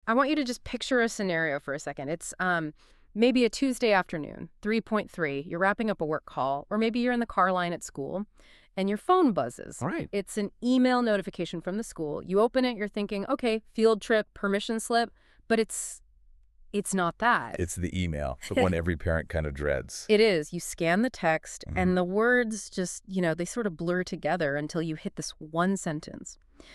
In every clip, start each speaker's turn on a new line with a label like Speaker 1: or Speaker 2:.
Speaker 1: I want you to just picture a scenario for a second. It's maybe a Tuesday afternoon, 3:3. You're wrapping up a work call, or maybe you're in the car line at school, and your phone buzzes.
Speaker 2: All right.
Speaker 1: It's an email notification from the school. You open it, you're thinking, okay, field trip, permission slip, but it's not that.
Speaker 2: It's the email, the one every parent kind of dreads.
Speaker 1: It is. You scan the text, and the words just, they sort of blur together until you hit this one sentence.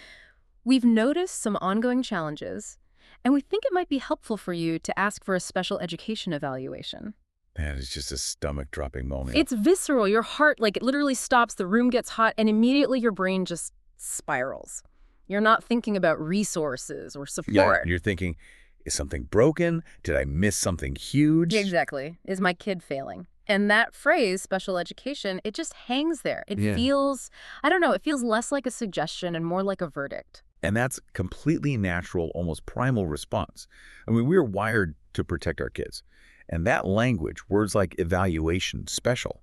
Speaker 1: We've noticed some ongoing challenges, and we think it might be helpful for you to ask for a special education evaluation.
Speaker 2: Man, it's just a stomach-dropping moment.
Speaker 1: It's visceral. Your heart, it literally stops, the room gets hot, and immediately your brain just spirals. You're not thinking about resources or support.
Speaker 2: Yeah, you're thinking, is something broken? Did I miss something huge?
Speaker 1: Exactly. Is my kid failing? And that phrase, special education, it just hangs there. It feels, I don't know, it feels less like a suggestion and more like a verdict.
Speaker 2: And that's completely natural, almost primal response. I mean, we're wired to protect our kids. And that language, words like evaluation, special,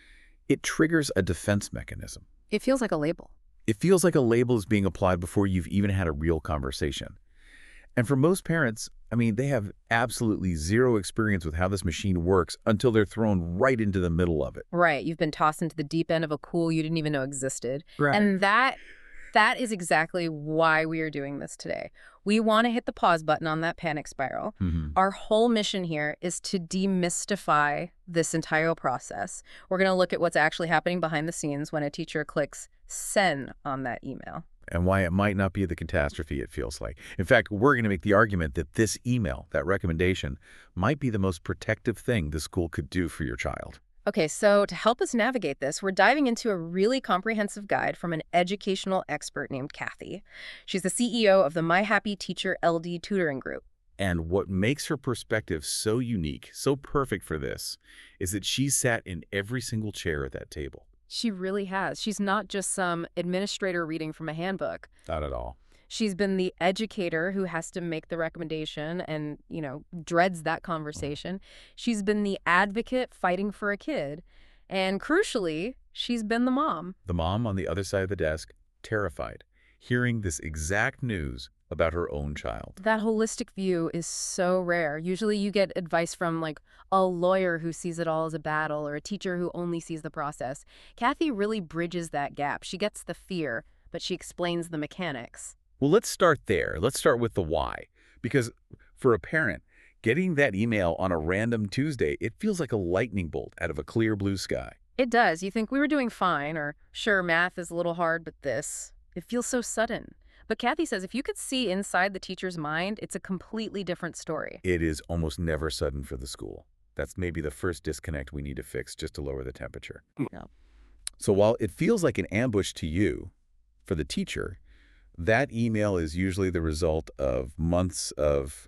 Speaker 2: it triggers a defense mechanism.
Speaker 1: It feels like a label.
Speaker 2: It feels like a label is being applied before you've even had a real conversation. And for most parents, I mean, they have absolutely zero experience with how this machine works until they're thrown right into the middle of it.
Speaker 1: Right. You've been tossed into the deep end of a pool you didn't even know existed.
Speaker 2: Right.
Speaker 1: And that is exactly why we are doing this today. We want to hit the pause button on that panic spiral. Our whole mission here is to demystify this entire process. We're going to look at what's actually happening behind the scenes when a teacher clicks send on that email.
Speaker 2: And why it might not be the catastrophe it feels like. In fact, we're going to make the argument that this email, that recommendation, might be the most protective thing the school could do for your child.
Speaker 1: Okay, so to help us navigate this, we're diving into a really comprehensive guide from an educational expert named Kathy. She's the CEO of the My Happy Teacher LD Tutoring Group.
Speaker 2: And what makes her perspective so unique, so perfect for this, is that she's sat in every single chair at that table.
Speaker 1: She really has. She's not just some administrator reading from a handbook.
Speaker 2: Not at all.
Speaker 1: She's been the educator who has to make the recommendation and, dreads that conversation. She's been the advocate fighting for a kid. And crucially, she's been the mom.
Speaker 2: The mom on the other side of the desk, terrified, hearing this exact news about her own child.
Speaker 1: That holistic view is so rare. Usually you get advice from a lawyer who sees it all as a battle or a teacher who only sees the process. Kathy really bridges that gap. She gets the fear, but she explains the mechanics.
Speaker 2: Well, let's start there. Let's start with the why. Because for a parent, getting that email on a random Tuesday, it feels like a lightning bolt out of a clear blue sky.
Speaker 1: It does. You think we were doing fine, or sure, math is a little hard, but this, it feels so sudden. But Kathy says if you could see inside the teacher's mind, it's a completely different story.
Speaker 2: It is almost never sudden for the school. That's maybe the first disconnect we need to fix just to lower the temperature.
Speaker 1: Yeah.
Speaker 2: So while it feels like an ambush to you, for the teacher, that email is usually the result of months of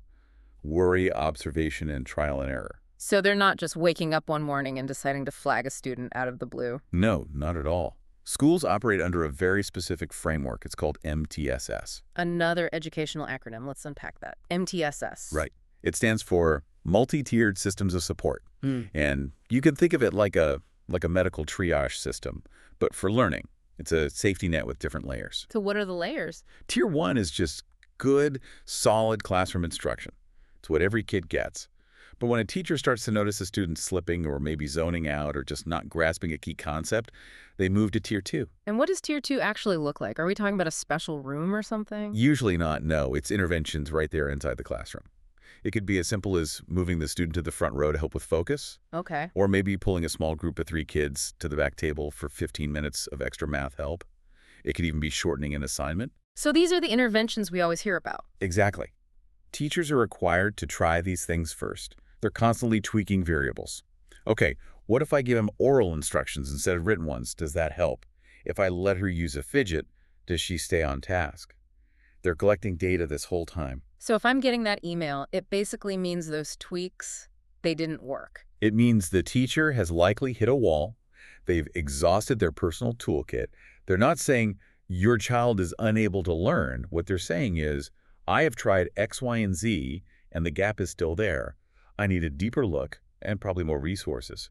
Speaker 2: worry, observation, and trial and error.
Speaker 1: So they're not just waking up one morning and deciding to flag a student out of the blue.
Speaker 2: No, not at all. Schools operate under a very specific framework. It's called MTSS.
Speaker 1: Another educational acronym. Let's unpack that. MTSS.
Speaker 2: Right. It stands for Multi-Tiered Systems of Support. And you can think of it like a medical triage system, but for learning. It's a safety net with different layers.
Speaker 1: So what are the layers?
Speaker 2: Tier 1 is just good, solid classroom instruction. It's what every kid gets. But when a teacher starts to notice a student slipping or maybe zoning out or just not grasping a key concept, they move to Tier 2.
Speaker 1: And what does Tier 2 actually look like? Are we talking about a special room or something?
Speaker 2: Usually not, no. It's interventions right there inside the classroom. It could be as simple as moving the student to the front row to help with focus.
Speaker 1: Okay.
Speaker 2: Or maybe pulling a small group of 3 kids to the back table for 15 minutes of extra math help. It could even be shortening an assignment.
Speaker 1: So these are the interventions we always hear about.
Speaker 2: Exactly. Teachers are required to try these things first. They're constantly tweaking variables. Okay, what if I give him oral instructions instead of written ones? Does that help? If I let her use a fidget, does she stay on task? They're collecting data this whole time.
Speaker 1: So if I'm getting that email, it basically means those tweaks, they didn't work.
Speaker 2: It means the teacher has likely hit a wall. They've exhausted their personal toolkit. They're not saying, your child is unable to learn. What they're saying is, I have tried X, Y, and Z, and the gap is still there. I need a deeper look and probably more resources.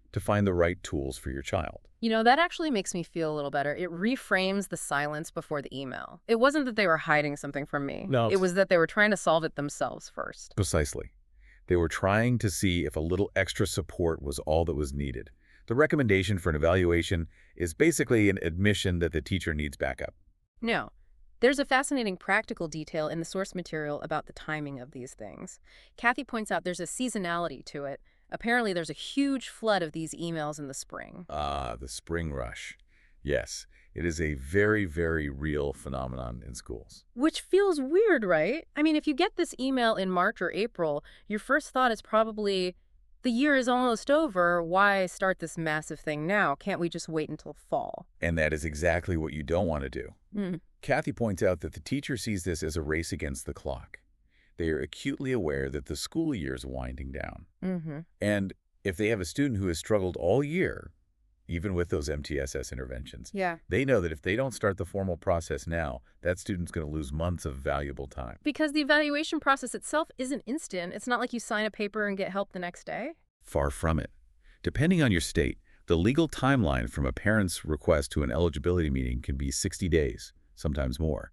Speaker 2: to find the right tools for your child.
Speaker 1: That actually makes me feel a little better. It reframes the silence before the email. It wasn't that they were hiding something from me.
Speaker 2: No.
Speaker 1: It was that they were trying to solve it themselves first.
Speaker 2: Precisely. They were trying to see if a little extra support was all that was needed. The recommendation for an evaluation is basically an admission that the teacher needs backup.
Speaker 1: No. There's a fascinating practical detail in the source material about the timing of these things. Kathy points out there's a seasonality to it. Apparently, there's a huge flood of these emails in the spring.
Speaker 2: The spring rush. Yes, it is a very, very real phenomenon in schools.
Speaker 1: Which feels weird, right? I mean, if you get this email in March or April, your first thought is probably, the year is almost over. Why start this massive thing now? Can't we just wait until fall?
Speaker 2: And that is exactly what you don't want to do.
Speaker 1: Mm.
Speaker 2: Kathy points out that the teacher sees this as a race against the clock. They are acutely aware that the school year is winding down.
Speaker 1: Mm-hmm.
Speaker 2: And if they have a student who has struggled all year, even with those MTSS interventions, they know that if they don't start the formal process now, that student's going to lose months of valuable time.
Speaker 1: Because the evaluation process itself isn't instant. It's not like you sign a paper and get help the next day.
Speaker 2: Far from it. Depending on your state, the legal timeline from a parent's request to an eligibility meeting can be 60 days, sometimes more.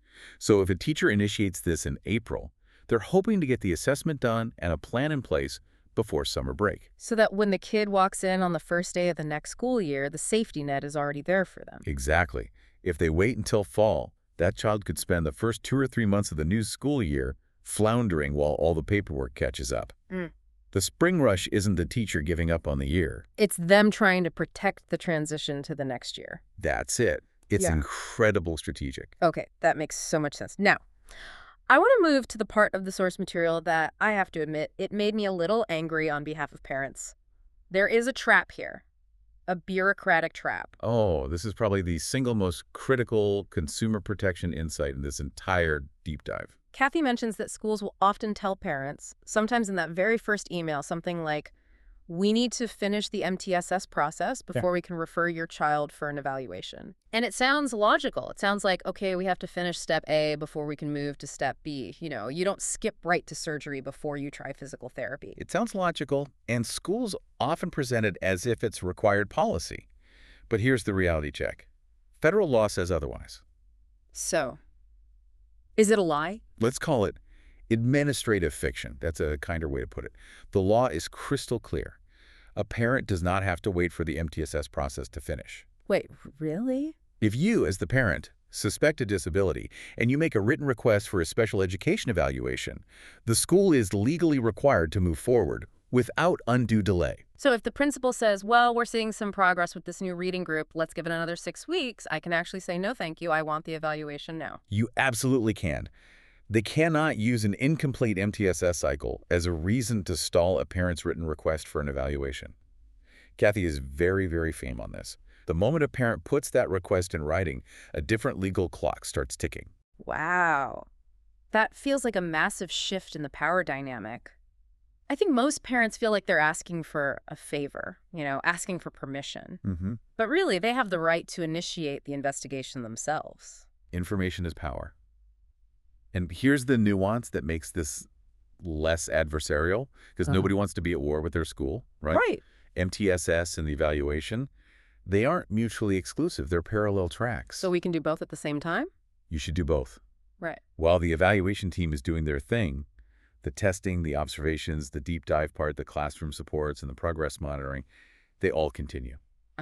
Speaker 2: So if a teacher initiates this in April, they're hoping to get the assessment done and a plan in place before summer break.
Speaker 1: So that when the kid walks in on the first day of the next school year, the safety net is already there for them.
Speaker 2: Exactly. If they wait until fall, that child could spend the first 2 or 3 months of the new school year floundering while all the paperwork catches up. The spring rush isn't the teacher giving up on the year.
Speaker 1: It's them trying to protect the transition to the next year.
Speaker 2: That's it. It's incredible strategic.
Speaker 1: Okay, that makes so much sense. Now, I want to move to the part of the source material that, I have to admit, it made me a little angry on behalf of parents. There is a trap here, a bureaucratic trap.
Speaker 2: Oh, this is probably the single most critical consumer protection insight in this entire deep dive.
Speaker 1: Kathy mentions that schools will often tell parents, sometimes in that very first email, something like, we need to finish the MTSS process before we can refer your child for an evaluation. And it sounds logical. It sounds like, okay, we have to finish step A before we can move to step B. You don't skip right to surgery before you try physical therapy.
Speaker 2: It sounds logical, and schools often present it as if it's required policy. But here's the reality check. Federal law says otherwise.
Speaker 1: So, is it a lie?
Speaker 2: Let's call it administrative fiction. That's a kinder way to put it. The law is crystal clear. A parent does not have to wait for the MTSS process to finish.
Speaker 1: Wait, really?
Speaker 2: If you, as the parent, suspect a disability and you make a written request for a special education evaluation, the school is legally required to move forward without undue delay.
Speaker 1: So if the principal says, well, we're seeing some progress with this new reading group, let's give it another 6 weeks, I can actually say, no, thank you, I want the evaluation now.
Speaker 2: You absolutely can. They cannot use an incomplete MTSS cycle as a reason to stall a parent's written request for an evaluation. Kathy is very, very firm on this. The moment a parent puts that request in writing, a different legal clock starts ticking.
Speaker 1: Wow. That feels like a massive shift in the power dynamic. I think most parents feel like they're asking for a favor, asking for permission. But really, they have the right to initiate the investigation themselves.
Speaker 2: Information is power. And here's the nuance that makes this less adversarial, because nobody wants to be at war with their school, right?
Speaker 1: Right.
Speaker 2: MTSS and the evaluation, they aren't mutually exclusive. They're parallel tracks.
Speaker 1: So we can do both at the same time?
Speaker 2: You should do both.
Speaker 1: Right.
Speaker 2: While the evaluation team is doing their thing, the testing, the observations, the deep dive part, the classroom supports, and the progress monitoring, they all continue.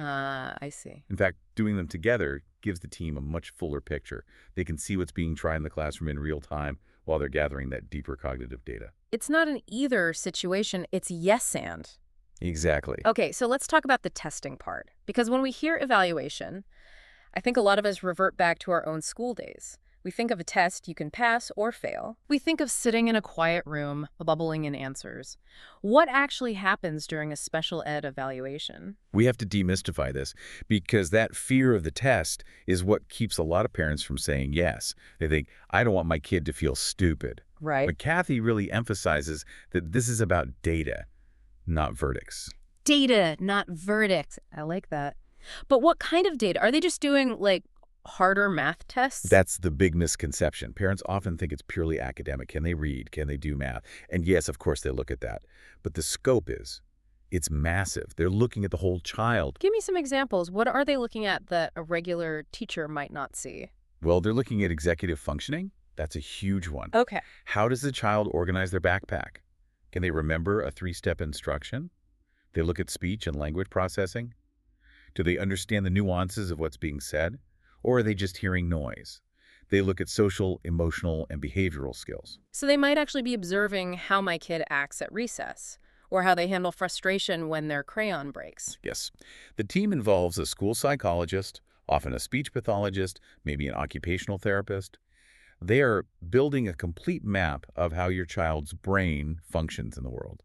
Speaker 1: I see.
Speaker 2: In fact, doing them together gives the team a much fuller picture. They can see what's being tried in the classroom in real time while they're gathering that deeper cognitive data.
Speaker 1: It's not an either situation, it's yes and.
Speaker 2: Exactly.
Speaker 1: Okay, so let's talk about the testing part. Because when we hear evaluation, I think a lot of us revert back to our own school days. We think of a test you can pass or fail. We think of sitting in a quiet room, bubbling in answers. What actually happens during a special ed evaluation?
Speaker 2: We have to demystify this because that fear of the test is what keeps a lot of parents from saying yes. They think, I don't want my kid to feel stupid.
Speaker 1: Right.
Speaker 2: But Kathy really emphasizes that this is about data, not verdicts.
Speaker 1: Data, not verdicts. I like that. But what kind of data? Are they just doing, harder math tests?
Speaker 2: That's the big misconception. Parents often think it's purely academic. Can they read? Can they do math? And yes, of course, they look at that. But the scope is, It's massive. They're looking at the whole child.
Speaker 1: Give me some examples. What are they looking at that a regular teacher might not see?
Speaker 2: Well, they're looking at executive functioning. That's a huge one.
Speaker 1: Okay.
Speaker 2: How does the child organize their backpack? Can they remember a 3-step instruction? They look at speech and language processing. Do they understand the nuances of what's being said? Or are they just hearing noise? They look at social, emotional, and behavioral skills.
Speaker 1: So they might actually be observing how my kid acts at recess, or how they handle frustration when their crayon breaks.
Speaker 2: Yes. The team involves a school psychologist, often a speech pathologist, maybe an occupational therapist. They are building a complete map of how your child's brain functions in the world.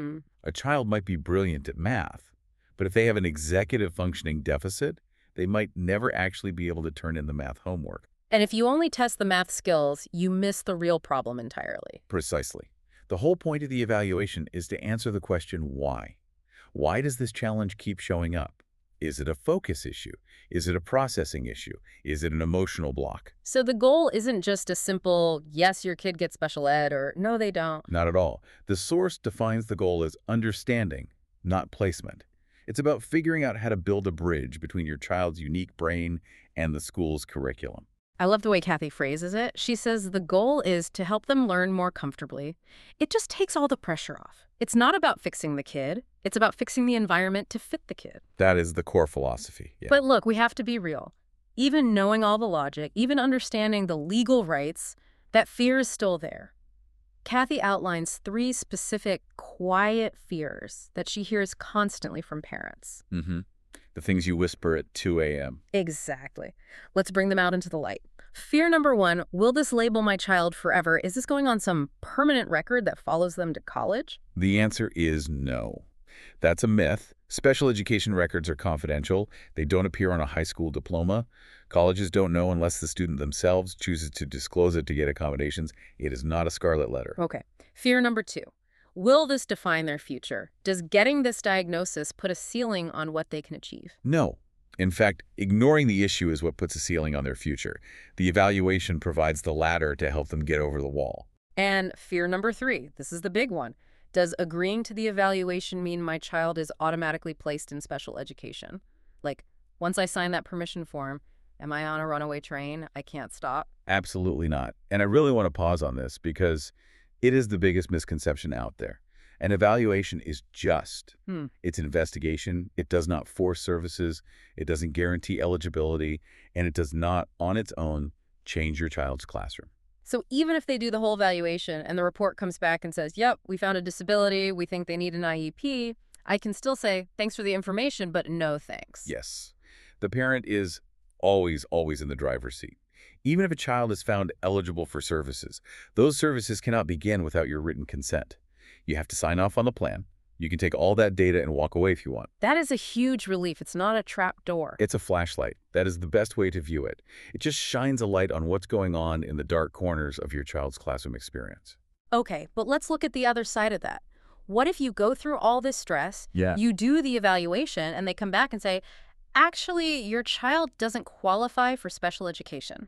Speaker 2: A child might be brilliant at math, but if they have an executive functioning deficit, they might never actually be able to turn in the math homework.
Speaker 1: And if you only test the math skills, you miss the real problem entirely.
Speaker 2: Precisely. The whole point of the evaluation is to answer the question why. Why does this challenge keep showing up? Is it a focus issue? Is it a processing issue? Is it an emotional block?
Speaker 1: So the goal isn't just a simple, yes, your kid gets special ed, or no, they don't.
Speaker 2: Not at all. The source defines the goal as understanding, not placement. It's about figuring out how to build a bridge between your child's unique brain and the school's curriculum.
Speaker 1: I love the way Kathy phrases it. She says the goal is to help them learn more comfortably. It just takes all the pressure off. It's not about fixing the kid. It's about fixing the environment to fit the kid.
Speaker 2: That is the core philosophy. Yeah.
Speaker 1: But look, we have to be real. Even knowing all the logic, even understanding the legal rights, that fear is still there. Kathy outlines 3 specific quiet fears that she hears constantly from parents.
Speaker 2: The things you whisper at 2 a.m.
Speaker 1: Exactly. Let's bring them out into the light. Fear number 1, will this label my child forever? Is this going on some permanent record that follows them to college?
Speaker 2: The answer is no. That's a myth. Special education records are confidential. They don't appear on a high school diploma. Colleges don't know unless the student themselves chooses to disclose it to get accommodations. It is not a scarlet letter.
Speaker 1: Okay. Fear number 2. Will this define their future? Does getting this diagnosis put a ceiling on what they can achieve?
Speaker 2: No. In fact, ignoring the issue is what puts a ceiling on their future. The evaluation provides the ladder to help them get over the wall.
Speaker 1: And fear number 3, this is the big one. Does agreeing to the evaluation mean my child is automatically placed in special education? Like, once I sign that permission form, am I on a runaway train? I can't stop?
Speaker 2: Absolutely not. And I really want to pause on this because it is the biggest misconception out there. An evaluation is just. It's an investigation. It does not force services. It doesn't guarantee eligibility. And it does not, on its own, change your child's classroom.
Speaker 1: So even if they do the whole evaluation and the report comes back and says, yep, we found a disability, we think they need an IEP, I can still say, thanks for the information, but no thanks.
Speaker 2: Yes. The parent is always in the driver's seat. Even if a child is found eligible for services, those services cannot begin without your written consent. You have to sign off on the plan. You can take all that data and walk away if you want.
Speaker 1: That is a huge relief. It's not a trap door.
Speaker 2: It's a flashlight. That is the best way to view it. It just shines a light on what's going on in the dark corners of your child's classroom experience.
Speaker 1: Okay, but let's look at the other side of that. What if you go through all this stress, you do the evaluation, and they come back and say, actually, your child doesn't qualify for special education?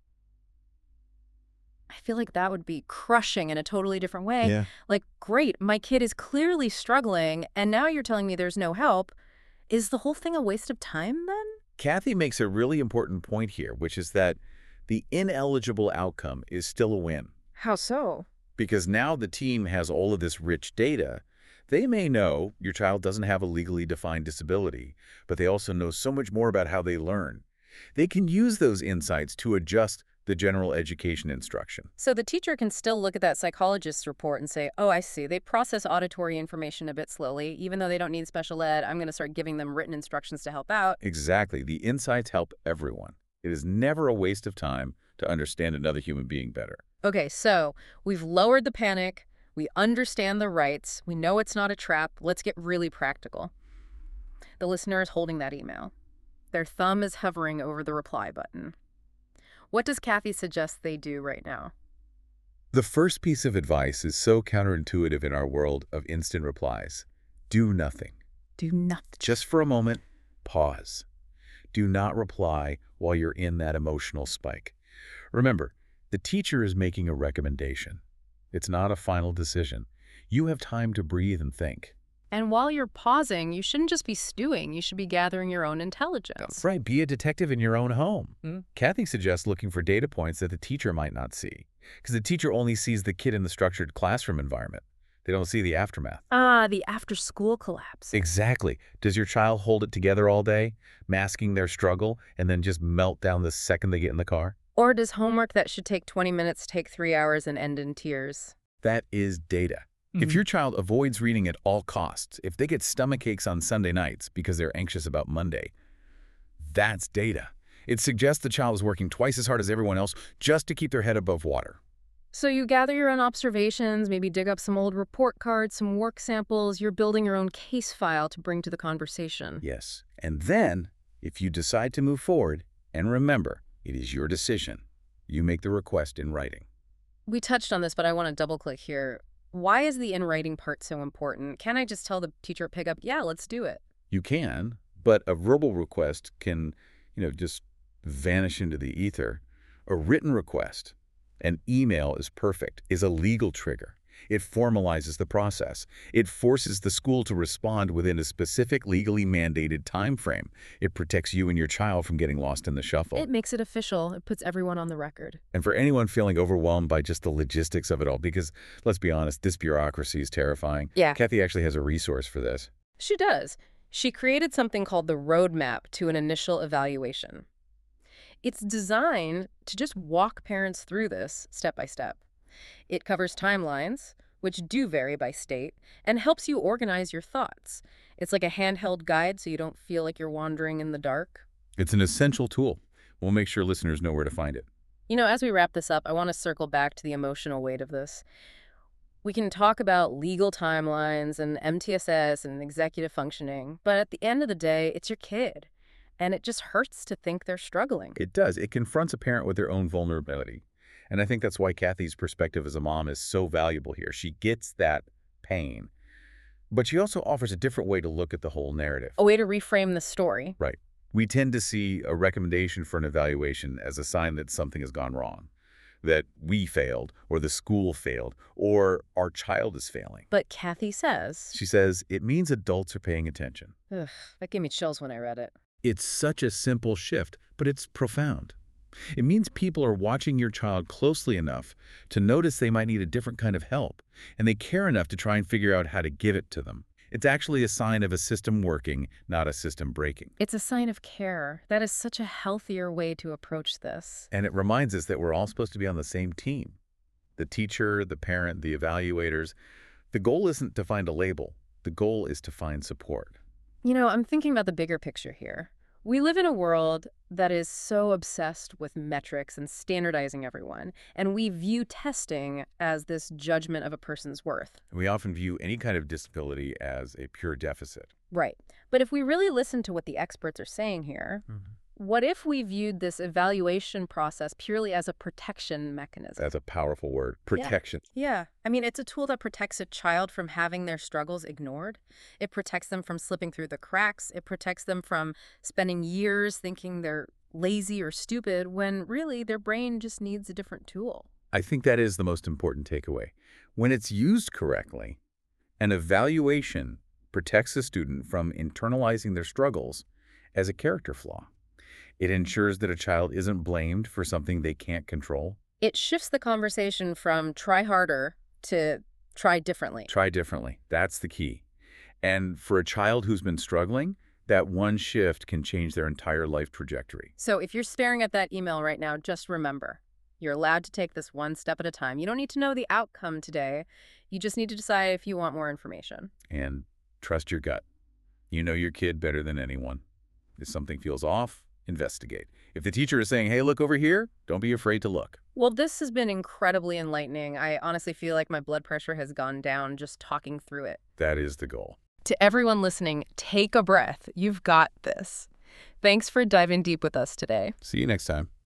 Speaker 1: I feel like that would be crushing in a totally different way.
Speaker 2: Yeah.
Speaker 1: Like, great, my kid is clearly struggling, and now you're telling me there's no help. Is the whole thing a waste of time then?
Speaker 2: Kathy makes a really important point here, which is that the ineligible outcome is still a win.
Speaker 1: How so?
Speaker 2: Because now the team has all of this rich data. They may know your child doesn't have a legally defined disability, but they also know so much more about how they learn. They can use those insights to adjust the general education instruction.
Speaker 1: So the teacher can still look at that psychologist's report and say, oh, I see, they process auditory information a bit slowly. Even though they don't need special ed, I'm going to start giving them written instructions to help out.
Speaker 2: Exactly. The insights help everyone. It is never a waste of time to understand another human being better.
Speaker 1: Okay, so we've lowered the panic. We understand the rights. We know it's not a trap. Let's get really practical. The listener is holding that email. Their thumb is hovering over the reply button. What does Kathy suggest they do right now?
Speaker 2: The first piece of advice is so counterintuitive in our world of instant replies. Do nothing.
Speaker 1: Do nothing.
Speaker 2: Just for a moment, pause. Do not reply while you're in that emotional spike. Remember, the teacher is making a recommendation. It's not a final decision. You have time to breathe and think.
Speaker 1: And while you're pausing, you shouldn't just be stewing. You should be gathering your own intelligence.
Speaker 2: Right, be a detective in your own home. Kathy suggests looking for data points that the teacher might not see, because the teacher only sees the kid in the structured classroom environment. They don't see the aftermath.
Speaker 1: The after-school collapse.
Speaker 2: Exactly. Does your child hold it together all day, masking their struggle, and then just melt down the second they get in the car?
Speaker 1: Or does homework that should take 20 minutes take 3 hours and end in tears?
Speaker 2: That is data. If your child avoids reading at all costs, if they get stomach aches on Sunday nights because they're anxious about Monday, that's data. It suggests the child is working twice as hard as everyone else just to keep their head above water.
Speaker 1: So you gather your own observations, maybe dig up some old report cards, some work samples. You're building your own case file to bring to the conversation.
Speaker 2: Yes. And then, if you decide to move forward, and remember, it is your decision, you make the request in writing.
Speaker 1: We touched on this, but I want to double-click here. Why is the in-writing part so important? Can't I just tell the teacher at pickup, yeah, let's do it?
Speaker 2: You can, but a verbal request can, just vanish into the ether. A written request, an email is perfect, is a legal trigger. It formalizes the process. It forces the school to respond within a specific legally mandated time frame. It protects you and your child from getting lost in the shuffle.
Speaker 1: It makes it official. It puts everyone on the record.
Speaker 2: And for anyone feeling overwhelmed by just the logistics of it all, because let's be honest, this bureaucracy is terrifying.
Speaker 1: Yeah.
Speaker 2: Kathy actually has a resource for this.
Speaker 1: She does. She created something called the Roadmap to an Initial Evaluation. It's designed to just walk parents through this step by step. It covers timelines, which do vary by state, and helps you organize your thoughts. It's like a handheld guide so you don't feel like you're wandering in the dark.
Speaker 2: It's an essential tool. We'll make sure listeners know where to find it.
Speaker 1: As we wrap this up, I want to circle back to the emotional weight of this. We can talk about legal timelines and MTSS and executive functioning, but at the end of the day, it's your kid. And it just hurts to think they're struggling.
Speaker 2: It does. It confronts a parent with their own vulnerability. And I think that's why Kathy's perspective as a mom is so valuable here. She gets that pain. But she also offers a different way to look at the whole narrative.
Speaker 1: A way to reframe the story.
Speaker 2: Right. We tend to see a recommendation for an evaluation as a sign that something has gone wrong, that we failed, or the school failed, or our child is failing.
Speaker 1: But Kathy says...
Speaker 2: She says it means adults are paying attention.
Speaker 1: Ugh, that gave me chills when I read it.
Speaker 2: It's such a simple shift, but it's profound. It means people are watching your child closely enough to notice they might need a different kind of help, and they care enough to try and figure out how to give it to them. It's actually a sign of a system working, not a system breaking.
Speaker 1: It's a sign of care. That is such a healthier way to approach this.
Speaker 2: And it reminds us that we're all supposed to be on the same team. The teacher, the parent, the evaluators. The goal isn't to find a label. The goal is to find support.
Speaker 1: I'm thinking about the bigger picture here. We live in a world that is so obsessed with metrics and standardizing everyone, and we view testing as this judgment of a person's worth.
Speaker 2: We often view any kind of disability as a pure deficit.
Speaker 1: Right. But if we really listen to what the experts are saying here, what if we viewed this evaluation process purely as a protection mechanism?
Speaker 2: That's a powerful word. Protection.
Speaker 1: Yeah. It's a tool that protects a child from having their struggles ignored. It protects them from slipping through the cracks. It protects them from spending years thinking they're lazy or stupid when really their brain just needs a different tool.
Speaker 2: I think that is the most important takeaway. When it's used correctly, an evaluation protects a student from internalizing their struggles as a character flaw. It ensures that a child isn't blamed for something they can't control.
Speaker 1: It shifts the conversation from try harder to try differently.
Speaker 2: Try differently. That's the key. And for a child who's been struggling, that one shift can change their entire life trajectory.
Speaker 1: So if you're staring at that email right now, just remember, you're allowed to take this one step at a time. You don't need to know the outcome today. You just need to decide if you want more information.
Speaker 2: And trust your gut. You know your kid better than anyone. If something feels off, investigate. If the teacher is saying, hey, look over here, don't be afraid to look.
Speaker 1: Well, this has been incredibly enlightening. I honestly feel like my blood pressure has gone down just talking through it.
Speaker 2: That is the goal.
Speaker 1: To everyone listening, take a breath. You've got this. Thanks for diving deep with us today.
Speaker 2: See you next time.